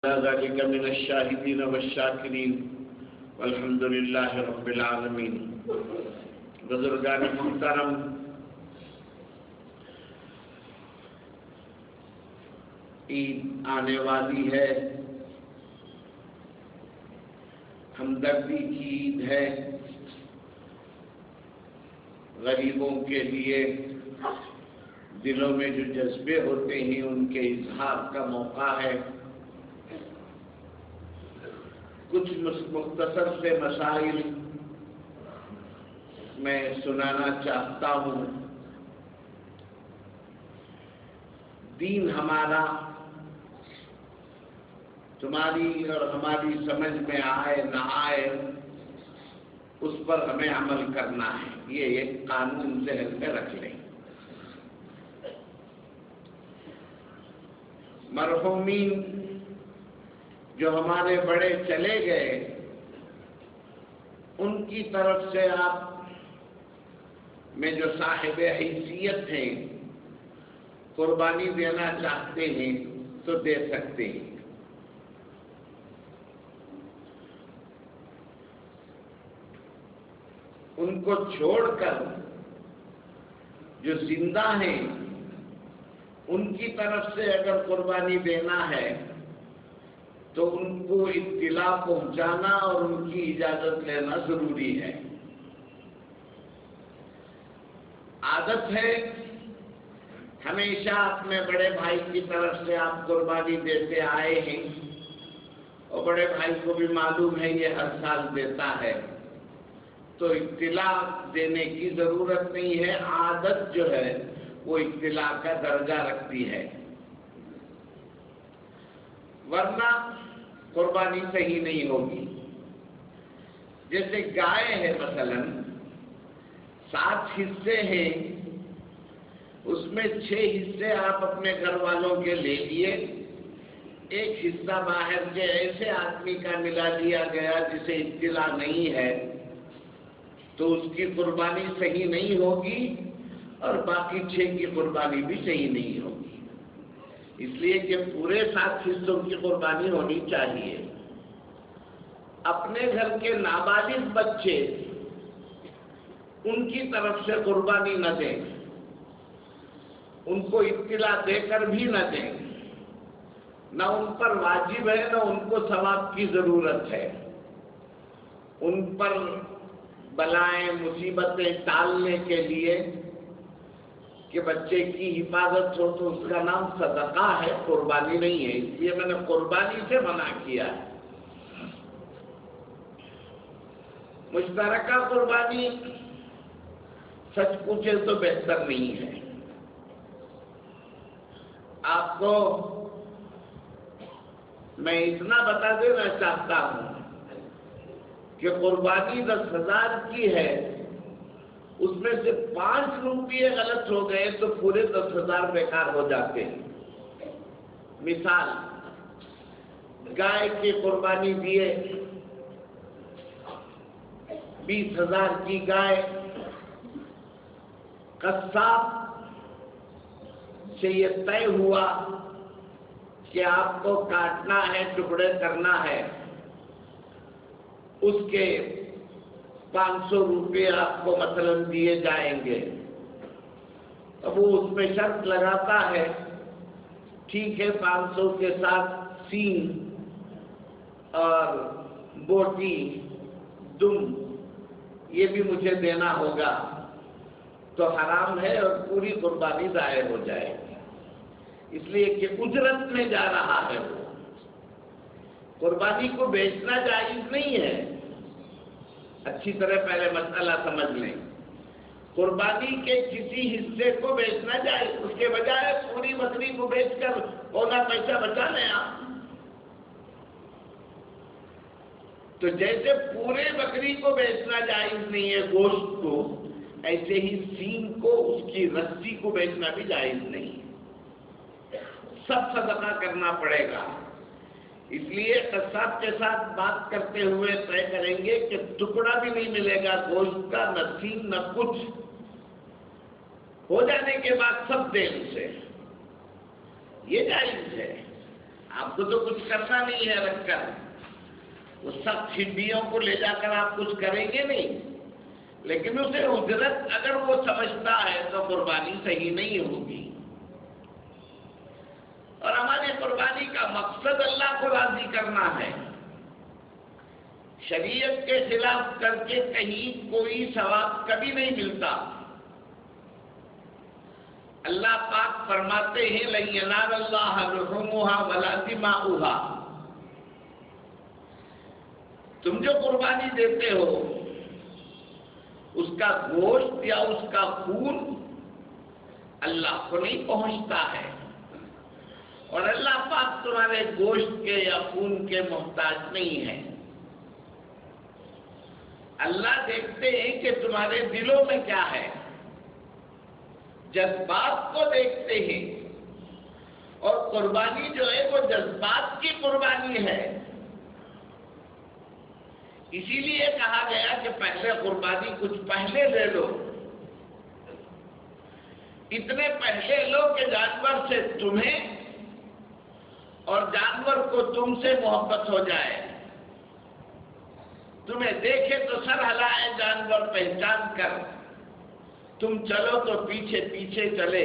ذلك من الشاهدين والشاکرین والحمد للہ رب العالمین۔ بزرگان محترم، عید آنے والی ہے، ہمدردی کی عید ہے، غریبوں کے لیے دلوں میں جو جذبے ہوتے ہیں ان کے اظہار کا موقع ہے۔ کچھ مختصر سے مسائل میں سنانا چاہتا ہوں۔ دین ہمارا تمہاری اور ہماری سمجھ میں آئے نہ آئے اس پر ہمیں عمل کرنا ہے، یہ ایک قانون ذہن میں رکھ لیں۔ مرحومین جو ہمارے بڑے چلے گئے ان کی طرف سے آپ میں جو صاحب حیثیت ہیں قربانی دینا چاہتے ہیں تو دے سکتے ہیں۔ ان کو چھوڑ کر جو زندہ ہیں ان کی طرف سے اگر قربانی دینا ہے تو ان کو اطلاع پہنچانا اور ان کی اجازت لینا ضروری ہے۔ عادت ہے ہمیشہ اپنے بڑے بھائی کی طرف سے آپ قربانی دیتے آئے ہیں اور بڑے بھائی کو بھی معلوم ہے یہ ہر سال دیتا ہے، تو اطلاع دینے کی ضرورت نہیں ہے۔ عادت جو ہے وہ اطلاع کا درجہ رکھتی ہے، ورنہ قربانی صحیح نہیں ہوگی۔ جیسے گائے ہے مثلا 7 حصے ہیں، اس میں 6 حصے آپ اپنے گھر والوں کے لے لیے، ایک حصہ باہر کے ایسے آدمی کا ملا دیا گیا جسے اطلاع نہیں ہے، تو اس کی قربانی صحیح نہیں ہوگی اور باقی 6 کی قربانی بھی صحیح نہیں ہوگی، اس لیے کہ پورے 7 حصوں کی قربانی ہونی چاہیے۔ اپنے گھر کے نابالغ بچے ان کی طرف سے قربانی نہ دیں، ان کو اطلاع دے کر بھی نہ دیں، نہ ان پر واجب ہے نہ ان کو ثواب کی ضرورت ہے۔ ان پر بلائیں مصیبتیں ٹالنے کے لیے کہ بچے کی حفاظت ہو تو اس کا نام صدقہ ہے، قربانی نہیں ہے، اس لیے میں نے قربانی سے منع کیا ہے۔ مشترکہ قربانی سچ پوچھے تو بہتر نہیں ہے۔ آپ کو میں اتنا بتا دینا چاہتا ہوں کہ قربانی 10,000 کی ہے، اس میں سے 5 روپیے غلط ہو گئے تو پورے 10,000 بیکار ہو جاتے ہیں۔ مثال، گائے کی قربانی دیے 20,000 کی گائے، قصاب سے یہ طے ہوا کہ آپ کو کاٹنا ہے، ٹکڑے کرنا ہے، اس کے 500 روپے آپ کو مثلا دیے جائیں گے۔ اب وہ اس میں شرط لگاتا ہے، ٹھیک ہے 500 کے ساتھ سین اور بوٹی دم یہ بھی مجھے دینا ہوگا، تو حرام ہے اور پوری قربانی ضائع ہو جائے گی، اس لیے کہ اجرت میں جا رہا ہے۔ وہ قربانی کو بیچنا جائز نہیں ہے۔ اچھی طرح پہلے مسئلہ سمجھ لیں، قربانی کے کسی حصے کو بیچنا جائے، اس کے بجائے پوری بکری کو بیچ کر اونا پیسہ بچا لیں آپ۔ تو جیسے پورے بکری کو بیچنا جائز نہیں ہے گوشت کو، ایسے ہی سینگ کو، اس کی رسی کو بیچنا بھی جائز نہیں ہے، سب صدقہ کرنا پڑے گا۔ اس لیے قصاب کے ساتھ بات کرتے ہوئے طے کریں گے کہ ٹکڑا بھی نہیں ملے گا گوشت کا، نہ سین نہ کچھ، ہو جانے کے بعد سب دیں اسے، یہ جائز ہے۔ آپ کو تو کچھ کرنا نہیں ہے رکھ کر، وہ سب ہڈیوں کو لے جا کر آپ کچھ کریں گے نہیں، لیکن اسے اجرت اگر وہ سمجھتا ہے تو قربانی صحیح نہیں ہوگی۔ اور ہماری قربانی کا مقصد اللہ کو راضی کرنا ہے، شریعت کے خلاف کر کے کہیں کوئی ثواب کبھی نہیں ملتا۔ اللہ پاک فرماتے ہیں لَن يَنَالَ اللَّهَ لُحُومُهَا وَلَا دِمَاؤُهَا، تم جو قربانی دیتے ہو اس کا گوشت یا اس کا خون اللہ کو نہیں پہنچتا ہے، اور اللہ پاک تمہارے گوشت کے یا خون کے محتاج نہیں ہے۔ اللہ دیکھتے ہیں کہ تمہارے دلوں میں کیا ہے، جذبات کو دیکھتے ہیں، اور قربانی جو ہے وہ جذبات کی قربانی ہے۔ اسی لیے کہا گیا کہ پہلے قربانی کچھ پہلے لے لو، اتنے پہلے لو کہ جانور سے تمہیں اور جانور کو تم سے محبت ہو جائے، تمہیں دیکھے تو سر ہلائے جانور پہچان کر، تم چلو تو پیچھے پیچھے چلے۔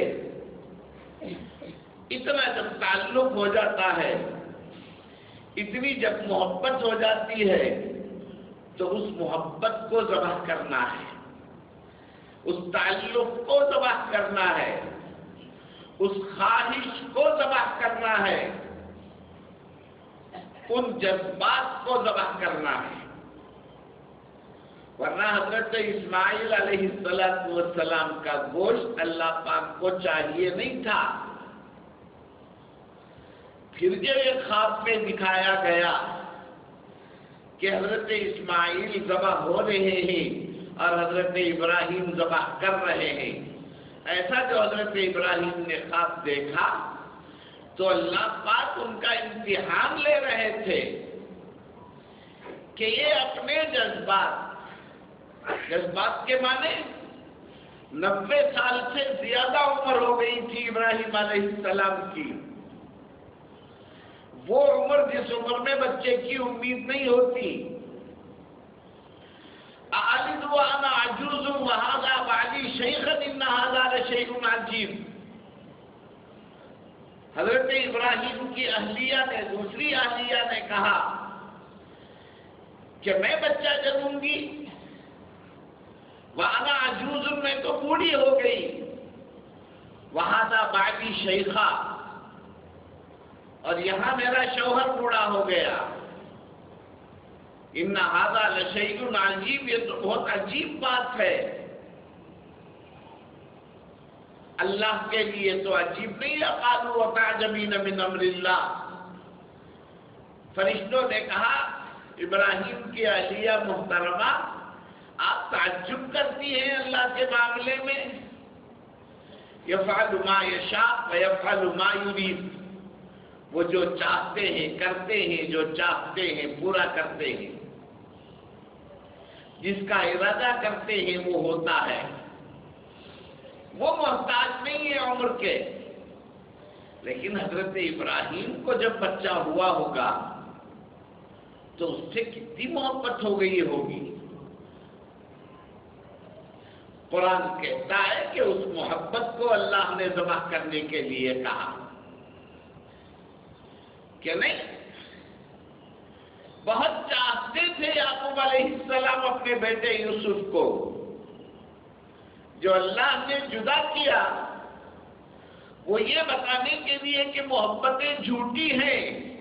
اتنا جب تعلق ہو جاتا ہے، اتنی جب محبت ہو جاتی ہے، تو اس محبت کو ذبح کرنا ہے، اس تعلق کو ذبح کرنا ہے، اس خواہش کو ذبح کرنا ہے، ان جذبات کو ذبح کرنا ہے۔ ورنہ حضرت اسماعیل علیہ السلام کا گوشت اللہ پاک کو چاہیے نہیں تھا۔ پھر جب یہ خواب میں دکھایا گیا کہ حضرت اسماعیل ذبح ہو رہے ہیں اور حضرت ابراہیم ذبح کر رہے ہیں، ایسا جو حضرت ابراہیم نے خواب دیکھا تو اللہ پاک ان کا امتحان لے رہے تھے کہ یہ اپنے جذبات کے معنی 90 سال سے زیادہ عمر ہو گئی تھی ابراہیم علیہ السلام کی، وہ عمر جس عمر میں بچے کی امید نہیں ہوتی۔ أَأَلِدُ وَأَنَا عَجُوزٌ وَهَذَا بَعْلِي شَيْخٌ إِنَّ هَذَا لَشَيْءٌ عَجِيبٌ۔ حضرت ابراہیم کی اہلیہ نے، دوسری اہلیہ نے کہا کہ میں بچہ جنوں گی، وَأَنَا عَجُوزٌ، میں تو بوڑھی ہو گئی، وَهَذَا بَعْلِي شَيْخٌ، اور یہاں میرا شوہر بوڑھا ہو گیا۔ ان ھذا لشیء عجیب، یہ تو بہت عجیب بات ہے، اللہ کے لیے تو عجیب نہیں ہے۔ قالوا وتعجبین من امر اللہ، فرشتوں نے کہا ابراہیم کی اہلیہ محترمہ آپ تعجب کرتی ہیں اللہ کے معاملے میں، یفعل ما یشاء ویفعل ما یرید، وہ جو چاہتے ہیں کرتے ہیں، جو چاہتے ہیں پورا کرتے ہیں، جس کا ارادہ کرتے ہیں وہ ہوتا ہے۔ وہ محتاج نہیں ہے عمر کے، لیکن حضرت ابراہیم کو جب بچہ ہوا ہوگا تو اس سے کتنی محبت ہو گئی ہوگی۔ قرآن کہتا ہے کہ اس محبت کو اللہ نے ذبح کرنے کے لیے کہا کہ نہیں، بہت چاہتے تھے یعقوب علیہ السلام اپنے بیٹے یوسف کو، جو اللہ نے جدا کیا وہ یہ بتانے کے لیے کہ محبتیں جھوٹی ہیں،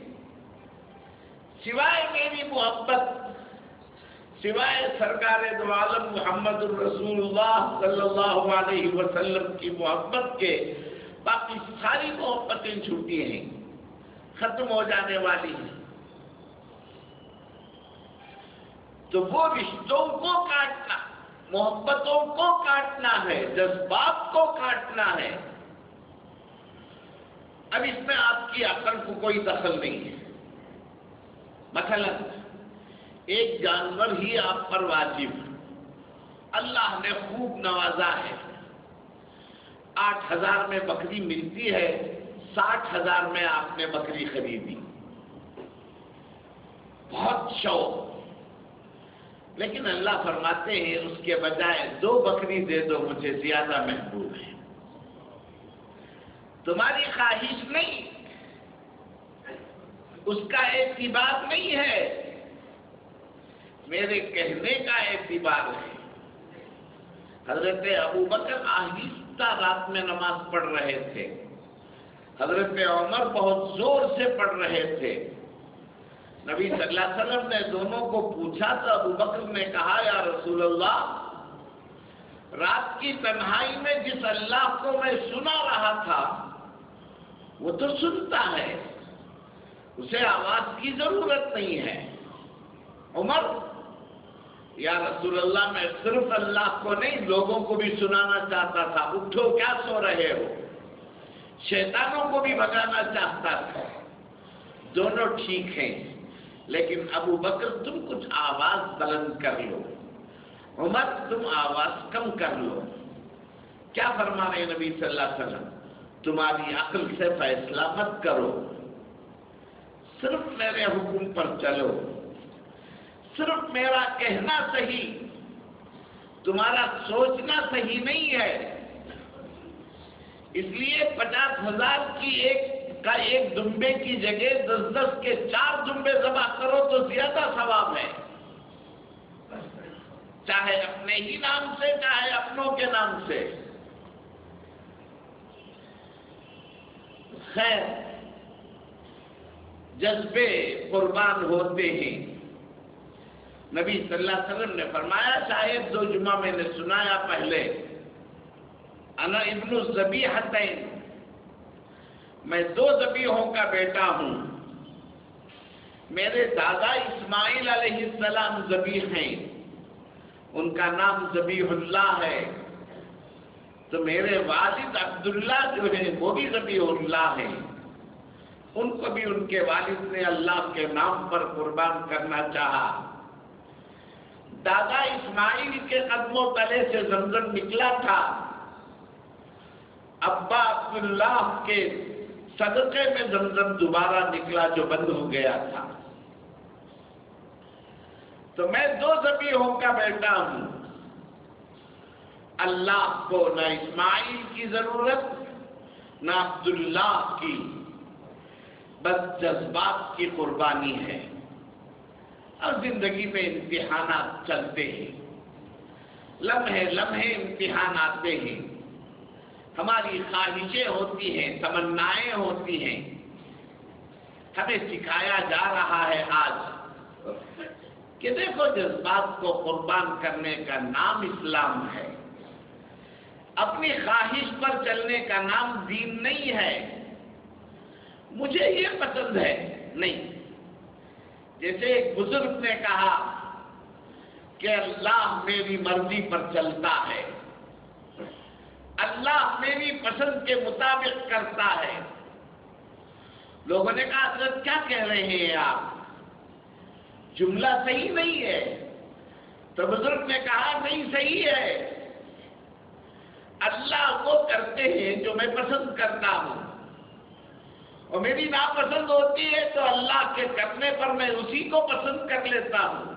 سوائے میری محبت، سوائے سرکار دو عالم محمد الرسول اللہ صلی اللہ علیہ وسلم کی محبت کے باقی ساری محبتیں جھوٹی ہیں، ختم ہو جانے والی ہیں۔ تو وہ رشتوں کو کاٹنا، محبتوں کو کاٹنا ہے، جذبات کو کاٹنا ہے۔ اب اس میں آپ کی عقل کو کوئی دخل نہیں ہے۔ مثلا ایک جانور ہی آپ پر واجب، اللہ نے خوب نوازا ہے، 8000 میں بکری ملتی ہے، 60,000 میں آپ نے بکری خریدی، بہت شوق، لیکن اللہ فرماتے ہیں اس کے بجائے 2 بکری دے دو، مجھے زیادہ محبوب ہے۔ تمہاری خواہش نہیں، اس کا اعتبار نہیں ہے، میرے کہنے کا اعتبار ہے۔ حضرت ابوبکر آہستہ رات میں نماز پڑھ رہے تھے، حضرت عمر بہت زور سے پڑھ رہے تھے۔ نبی صلی اللہ علیہ وسلم نے دونوں کو پوچھا تو ابوبکر نے کہا یا رسول اللہ، رات کی تنہائی میں جس اللہ کو میں سنا رہا تھا وہ تو سنتا ہے، اسے آواز کی ضرورت نہیں ہے۔ عمر، یا رسول اللہ میں صرف اللہ کو نہیں لوگوں کو بھی سنانا چاہتا تھا، اٹھو کیا سو رہے ہو، شیطانوں کو بھی بھگانا چاہتا تھا۔ دونوں ٹھیک ہیں، لیکن ابو بکر تم کچھ آواز بلند کر لو، عمر تم آواز کم کر لو۔ کیا فرما رہے نبی صلی اللہ علیہ وسلم؟ تمہاری عقل سے فیصلہ مت کرو، صرف میرے حکم پر چلو، صرف میرا کہنا صحیح، تمہارا سوچنا صحیح نہیں ہے۔ اس لیے 50,000 کا ایک دمبے کی جگہ 10 کے 4 دمبے ذبح کرو تو زیادہ ثواب ہے، چاہے اپنے ہی نام سے چاہے اپنوں کے نام سے۔ خیر، جذبے قربان ہوتے ہیں۔ نبی صلی اللہ علیہ وسلم نے فرمایا، شاید 2 جمعہ میں نے سنایا پہلے، انا ابن الذبیحتین، میں 2 ذبیحوں کا بیٹا ہوں۔ میرے دادا اسماعیل علیہ السلام ذبیح ہیں، ان کا نام ذبیح اللہ ہے، تو میرے والد عبداللہ جو ہیں وہ بھی ذبیح اللہ ہیں، ان کو بھی ان کے والد نے اللہ کے نام پر قربان کرنا چاہا۔ دادا اسماعیل کے قدموں تلے سے زمزم نکلا تھا، ابا عبداللہ کے صدقے میں زمزم دوبارہ نکلا جو بند ہو گیا تھا۔ تو میں 2 ذبیحوں کا بیٹا ہوں، اللہ کو نہ اسماعیل کی ضرورت نہ عبداللہ کی، بس جذبات کی قربانی ہے۔ اور زندگی میں امتحانات چلتے ہیں، لمحے لمحے امتحان آتے ہیں، ہماری خواہشیں ہوتی ہیں، تمنائیں ہوتی ہیں۔ ہمیں سکھایا جا رہا ہے آج کہ دیکھو جذبات کو قربان کرنے کا نام اسلام ہے، اپنی خواہش پر چلنے کا نام دین نہیں ہے۔ مجھے یہ پسند ہے نہیں، جیسے ایک بزرگ نے کہا کہ اللہ میری مرضی پر چلتا ہے، اللہ میری پسند کے مطابق کرتا ہے۔ لوگوں نے کہا حضرت کیا کہہ رہے ہیں آپ، جملہ صحیح نہیں ہے۔ تو بزرگ نے کہا نہیں صحیح ہے، اللہ وہ کرتے ہیں جو میں پسند کرتا ہوں، اور میری ناپسند ہوتی ہے تو اللہ کے کرنے پر میں اسی کو پسند کر لیتا ہوں۔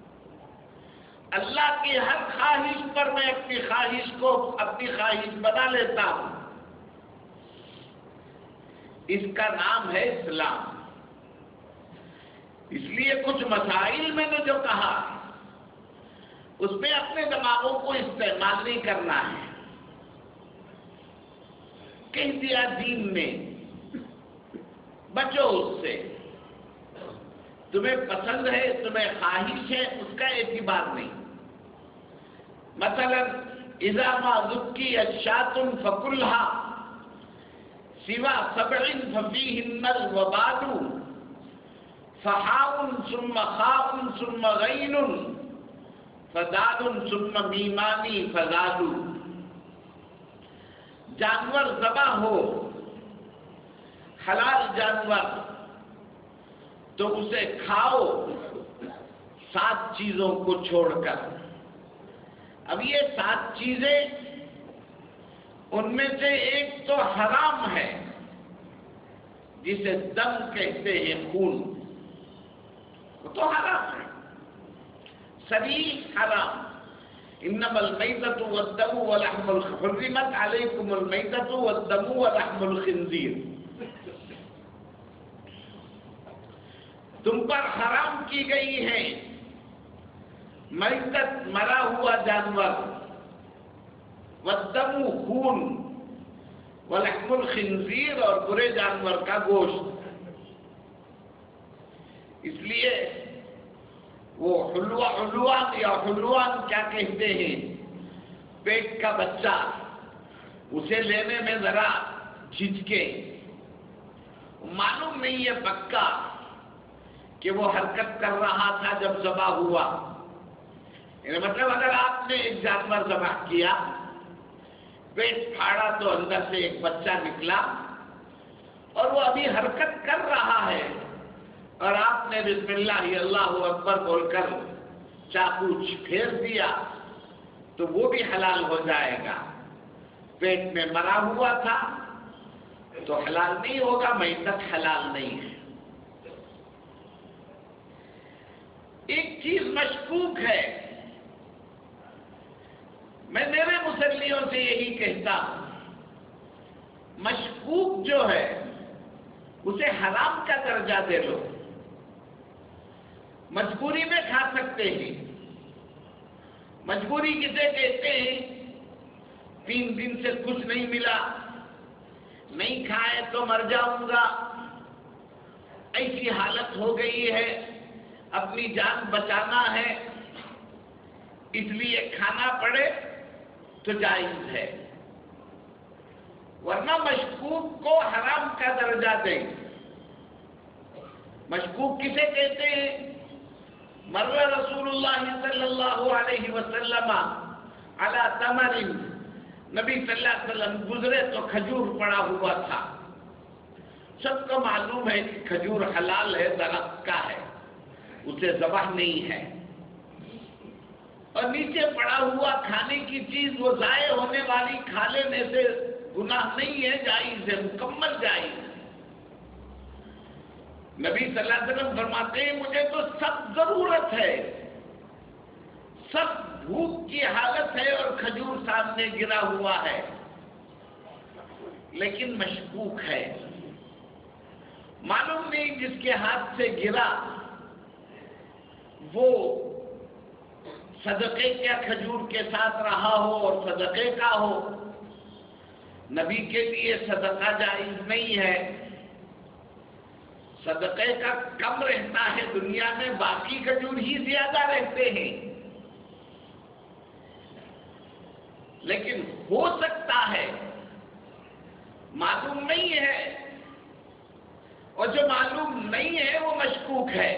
اللہ کی ہر خواہش پر میں اپنی خواہش کو اپنی خواہش بنا لیتا ہوں۔ اس کا نام ہے اسلام۔ اس لیے کچھ مسائل میں نے جو کہا اس میں اپنے دماغوں کو استعمال نہیں کرنا ہے۔ کہہ دیا دین نے، بچو اس سے، تمہیں پسند ہے تمہیں خواہش ہے اس کا اعتبار نہیں۔ مثلا اذا ما ذکی الشاۃ فکلھا سوا 7 ففیہن الوبال فحاء ثم خاء ثم غین فدال ثم میمان فزاد۔ جانور ذبح ہو، حلال جانور، تو اسے کھاؤ 7 چیزوں کو چھوڑ کر۔ اب یہ 7 چیزیں، ان میں سے ایک تو حرام ہے، جسے دم کہتے ہیں، خون، وہ تو حرام ہے، صریح حرام۔ انما المیتۃ والدم ولحم حرمت علیکم المیتۃ والدم ولحم الخنزیر، تم پر حرام کی گئی ہے میتت مرا ہوا جانور، والدم خون، ولحم الخنزیر اور برے جانور کا گوشت۔ اس لیے وہ حلوان یا حلوان کیا کہتے ہیں، پیٹ کا بچہ، اسے لینے میں ذرا جھجکے، معلوم نہیں ہے پکا کہ وہ حرکت کر رہا تھا جب ذبح ہوا، یعنی مطلب اگر آپ نے ایک جانور ذبح کیا، پیٹ پھاڑا تو اندر سے ایک بچہ نکلا اور وہ ابھی حرکت کر رہا ہے، اور آپ نے بسم اللہ اللہ اکبر بول کر چاقو پھیر دیا تو وہ بھی حلال ہو جائے گا۔ پیٹ میں مرا ہوا تھا تو حلال نہیں ہوگا، میتت حلال نہیں ہے۔ ایک چیز مشکوک ہے، میں میرے مسلیوں سے یہی کہتا ہوں، مشکوک جو ہے اسے حرام کا درجہ دے لو، مجبوری میں کھا سکتے ہیں۔ مجبوری کسے کہتے ہیں؟ 3 دن سے کچھ نہیں ملا، نہیں کھائے تو مر جاؤں گا، ایسی حالت ہو گئی ہے، اپنی جان بچانا ہے، اس لیے کھانا پڑے تو جائز ہے، ورنہ مشکوک کو حرام کا درجہ دیں۔ مشکوک کسے کہتے ہیں؟ مر رسول اللہ صلی اللہ علیہ وسلم علی تمر، نبی صلی اللہ علیہ وسلم گزرے تو کھجور پڑا ہوا تھا، سب کو معلوم ہے کہ کھجور حلال ہے، درخت کا ہے، اسے ذبح نہیں ہے، اور نیچے پڑا ہوا کھانے کی چیز وہ ضائع ہونے والی کھا لینے سے گناہ نہیں ہے، جائز ہے، مکمل جائز ہے۔ نبی صلی اللہ علیہ وسلم فرماتے ہیں مجھے تو سخت ضرورت ہے، سخت بھوک کی حالت ہے اور کھجور سامنے گرا ہوا ہے، لیکن مشکوک ہے، معلوم نہیں جس کے ہاتھ سے گرا وہ صدقے کیا کھجور کے ساتھ رہا ہو اور صدقے کا ہو، نبی کے لیے صدقہ جائز نہیں ہے، صدقے کا کم رہتا ہے دنیا میں، باقی کھجور ہی زیادہ رہتے ہیں، لیکن ہو سکتا ہے، معلوم نہیں ہے، اور جو معلوم نہیں ہے وہ مشکوک ہے۔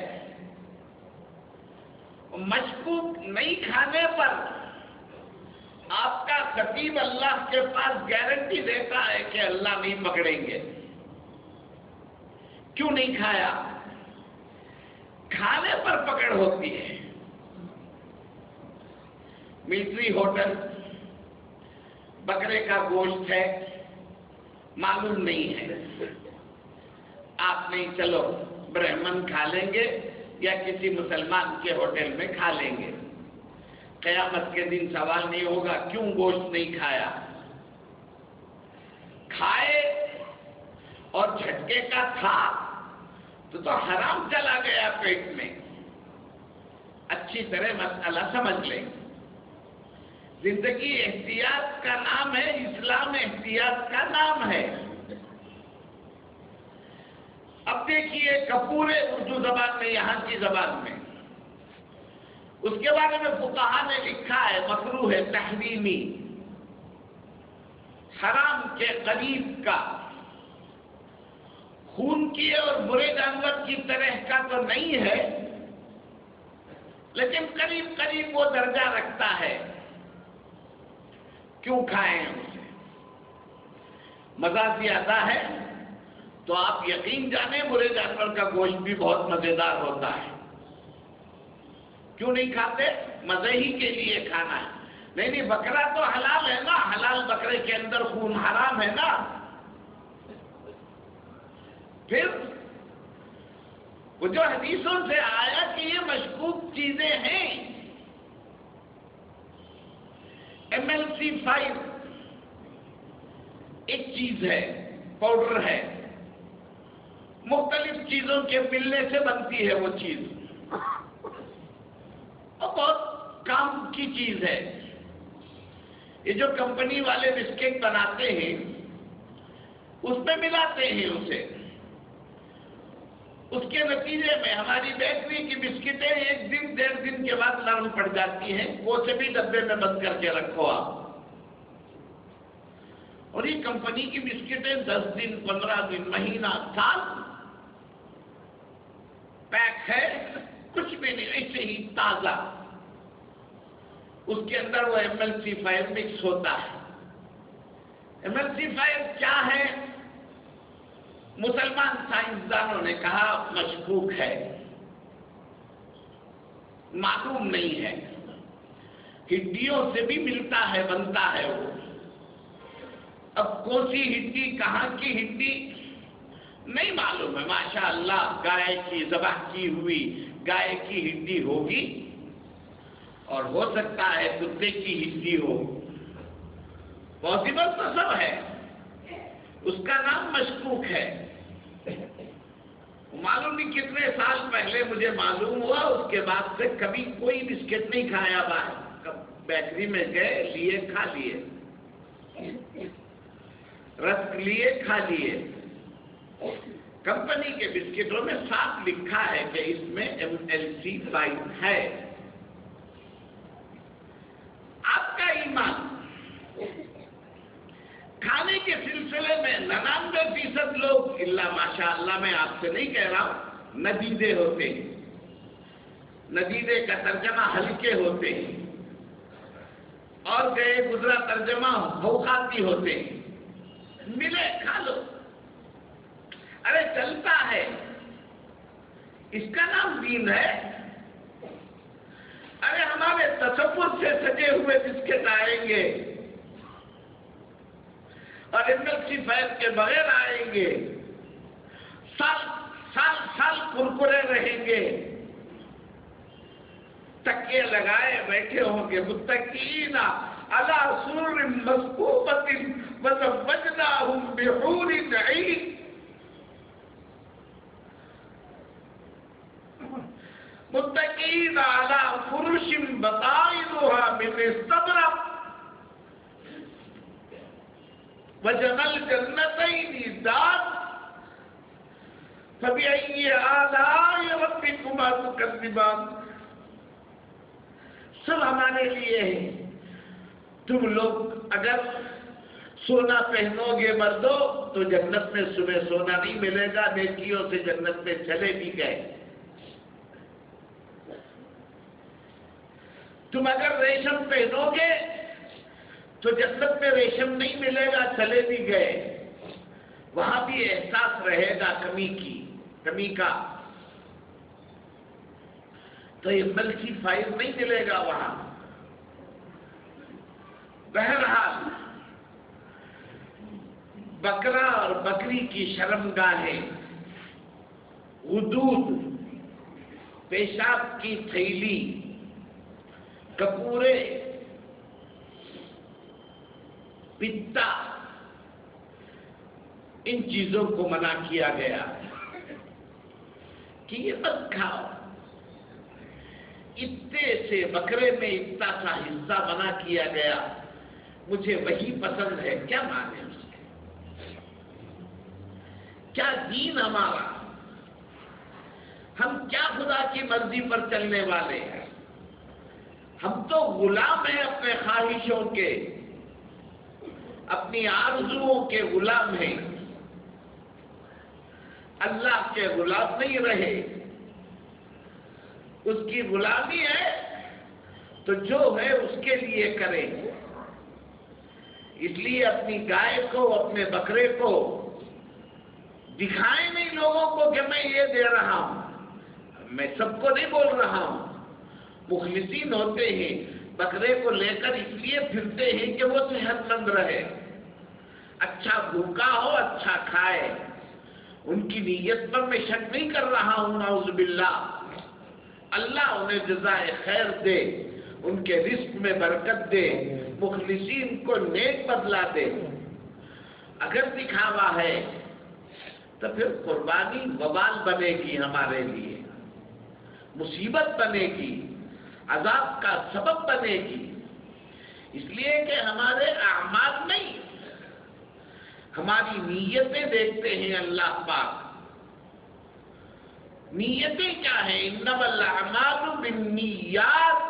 مشکوک نہیں کھانے پر آپ کا خطیب اللہ کے پاس گارنٹی دیتا ہے کہ اللہ نہیں پکڑیں گے۔ کیوں نہیں کھایا؟ کھانے پر پکڑ ہوتی ہے۔ ملٹری ہوٹل، بکرے کا گوشت ہے، معلوم نہیں ہے، آپ نہیں، چلو برہمن کھا لیں گے یا کسی مسلمان کے ہوٹل میں کھا لیں گے، قیامت کے دن سوال نہیں ہوگا کیوں گوشت نہیں کھایا۔ کھائے اور جھٹکے کا تھا تو حرام چلا گیا پیٹ میں۔ اچھی طرح مسئلہ سمجھ لیں، زندگی احتیاط کا نام ہے، اسلام احتیاط کا نام ہے۔ اب دیکھیے کپور اردو زبان میں، یہاں کی زبان میں، اس کے بارے میں فقہا نے لکھا ہے مکروہ ہے، تحریمی، حرام کے قریب کا، خون کی اور برے جانور کی طرح کا تو نہیں ہے، لیکن قریب قریب وہ درجہ رکھتا ہے۔ کیوں کھائیں اسے؟ مزہ زیادہ ہے تو آپ یقین جانیں برے جانور کا گوشت بھی بہت مزیدار ہوتا ہے، کیوں نہیں کھاتے؟ مزے ہی کے لیے کھانا ہے۔ نہیں بکرا تو حلال ہے نا، حلال بکرے کے اندر خون حرام ہے نا، پھر وہ جو حدیثوں سے آیا کہ یہ مشکوک چیزیں ہیں، MLC5 ایک چیز ہے، پاؤڈر ہے، مختلف چیزوں کے ملنے سے بنتی ہے وہ چیز، اور بہت کام کی چیز ہے۔ یہ جو کمپنی والے بسکٹ بناتے ہیں اس میں ملاتے ہیں اسے، اس کے نتیجے میں ہماری بیکری کی بسکٹیں 1 دن 1.5 دن کے بعد نرم پڑ جاتی ہیں، وہ سے بھی ڈبے میں بند کر کے رکھو آپ۔ اور یہ کمپنی کی بسکٹیں 10 دن 15 دن مہینہ سال پیک ہے، کچھ بھی نہیں، ایسے ہی تازہ۔ اس کے اندر وہ MLC5 مکس ہوتا ہے۔ MLC5 کیا ہے؟ مسلمان سائنسدانوں نے کہا مشکوک ہے، معلوم نہیں ہے، ہڈیوں سے بھی ملتا ہے، بنتا ہے وہ۔ اب کون سی ہڈی، کہاں کی ہڈی نہیں معلوم ہے، ماشاءاللہ گائے کی ذبح کی ہوئی گائے کی ہڈی ہوگی، اور ہو سکتا ہے کتے کی ہڈی ہو، پاسبل تو سب ہے، اس کا نام مشکوک ہے۔ معلوم نہیں کتنے سال پہلے مجھے معلوم ہوا، اس کے بعد سے کبھی کوئی بسکٹ نہیں کھایا باہر، بیکری میں گئے لیے کھا لیے، رسک لیے کھا لیے۔ کمپنی کے بسکٹوں میں صاف لکھا ہے کہ اس میں MLC5 ہے۔ آپ کا ایمان کھانے کے سلسلے میں 99% لوگ، اللہ ماشاءاللہ میں آپ سے نہیں کہہ رہا ہوں، ندیدے ہوتے ہیں۔ ندیدے کا ترجمہ ہلکے ہوتے ہیں، اور گئے گزرا ترجمہ بھوکاتی ہوتے ہیں۔ ملے کھا لو، ارے چلتا ہے، اس کا نام دین ہے۔ ارے ہمارے تصور سے سجے ہوئے بسکٹ آئیں گے اور MLC5 کے بغیر آئیں گے، سال سال سال کرکرے رہیں گے، تکیے لگائے بیٹھے ہوں گے، متکئین علی سرر مصفوفۃ وزوجناہم بحور عین۔ متکئین علی فرش بطائنها من استبرق وجنى الجنتين دان فبأي آلاء ربكما تكذبان۔ سب ہمارے لیے ہے۔ تم لوگ اگر سونا پہنو گے مردو تو جنت میں صبح سونا نہیں ملے گا، نیکیوں سے جنت میں چلے بھی گئے۔ تم اگر ریشم پہنو گے تو جنت میں ریشم نہیں ملے گا، چلے بھی گئے، وہاں بھی احساس رہے گا کمی کا، تو یہ MLC5 نہیں ملے گا وہاں۔ بہرحال بکرا اور بکری کی شرمگاہیں، حدود، پیشاب کی تھیلی، کپورے، پتا، ان چیزوں کو منع کیا گیا کہ یہ مت کھاؤ۔ اتنے سے بکرے میں اتنا سا حصہ منع کیا گیا، مجھے وہی پسند ہے، کیا مانے اس کے؟ کیا دین ہمارا؟ ہم کیا خدا کی مرضی پر چلنے والے ہیں؟ ہم تو غلام ہیں اپنے خواہشوں کے، اپنی آرزوؤں کے غلام ہیں، اللہ کے غلام نہیں رہے۔ اس کی غلامی ہے تو جو ہے اس کے لیے کریں۔ اس لیے اپنی گائے کو، اپنے بکرے کو دکھائیں نہیں لوگوں کو کہ میں یہ دے رہا ہوں، میں سب کو نہیں بول رہا ہوں۔ مخلصین ہوتے ہیں، بکرے کو لے کر اس لیے پھرتے ہیں کہ وہ صحت مند رہے، اچھا بھوکا ہو، اچھا کھائے، ان کی نیت پر میں شک نہیں کر رہا ہوں، نعوذ باللہ، اللہ انہیں جزائے خیر دے، ان کے رزق میں برکت دے، مخلصین کو نیک بدلہ دے۔ اگر دکھاوا ہے تو پھر قربانی وبال بنے گی، ہمارے لیے مصیبت بنے گی، عذاب کا سبب بنے گی، اس لیے کہ ہمارے اعمال نہیں، ہماری نیتیں دیکھتے ہیں اللہ پاک۔ نیتیں کیا ہیں؟ انما الاعمال بالنیات،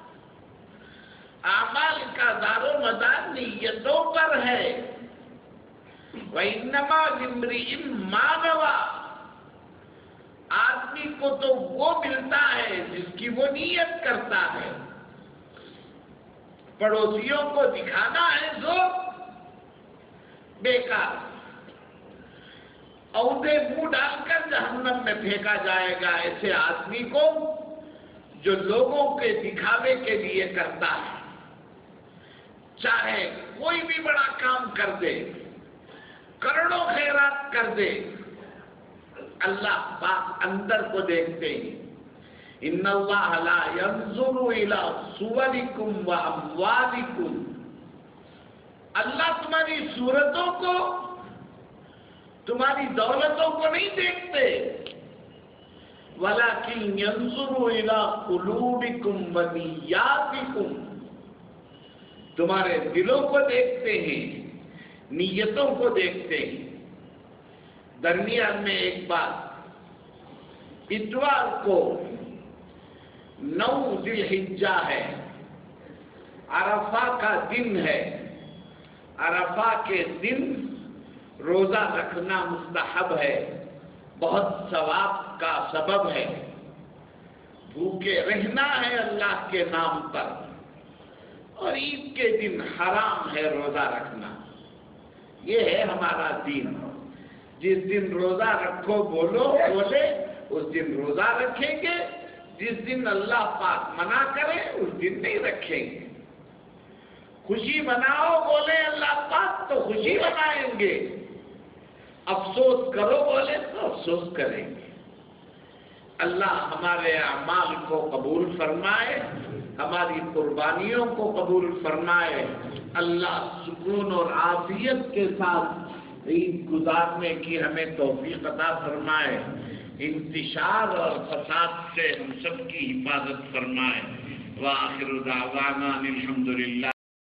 اعمال کا دار و مدار نیتوں پر ہے۔ وَإِنَّمَا لِامْرِئٍ مَّا نَوَىٰ، آدمی کو تو وہ ملتا ہے جس کی وہ نیت کرتا ہے۔ پڑوسیوں کو دکھانا ہے جو بیکار، عہدے منہ ڈال کر جہنم میں پھینکا جائے گا ایسے آدمی کو جو لوگوں کے دکھاوے کے لیے کرتا ہے، چاہے کوئی بھی بڑا کام کر دے، کروڑوں خیرات کر دے، اللہ پاک اندر کو دیکھتے ہیں۔ ان اللہ لا ينظر الى صورکم واموالکم، اللہ تمہاری صورتوں کو، تمہاری دولتوں کو نہیں دیکھتے، ولکن ينظر الى قلوبکم ونیاتکم، تمہارے دلوں کو دیکھتے ہیں، نیتوں کو دیکھتے ہیں۔ درمیان میں ایک بات، اتوار کو 9 ذی الحجہ ہے، عرفہ کا دن ہے، عرفہ کے دن روزہ رکھنا مستحب ہے، بہت ثواب کا سبب ہے، بھوکے رہنا ہے اللہ کے نام پر، اور عید کے دن حرام ہے روزہ رکھنا۔ یہ ہے ہمارا دین۔ جس دن روزہ رکھو بولے اس دن روزہ رکھیں گے، جس دن اللہ پاک منع کرے اس دن نہیں رکھیں گے۔ خوشی مناؤ بولے اللہ پاک تو خوشی منائیں گے، افسوس کرو بولے تو افسوس کریں گے۔ اللہ ہمارے اعمال کو قبول فرمائے، ہماری قربانیوں کو قبول فرمائے۔ اللہ سکون اور عافیت کے ساتھ عید گزارنے کی ہمیں توفیق عطا فرمائے، انتشار اور فساد سے ہم سب کی حفاظت فرمائے۔ وآخر دعوانا الحمدللہ۔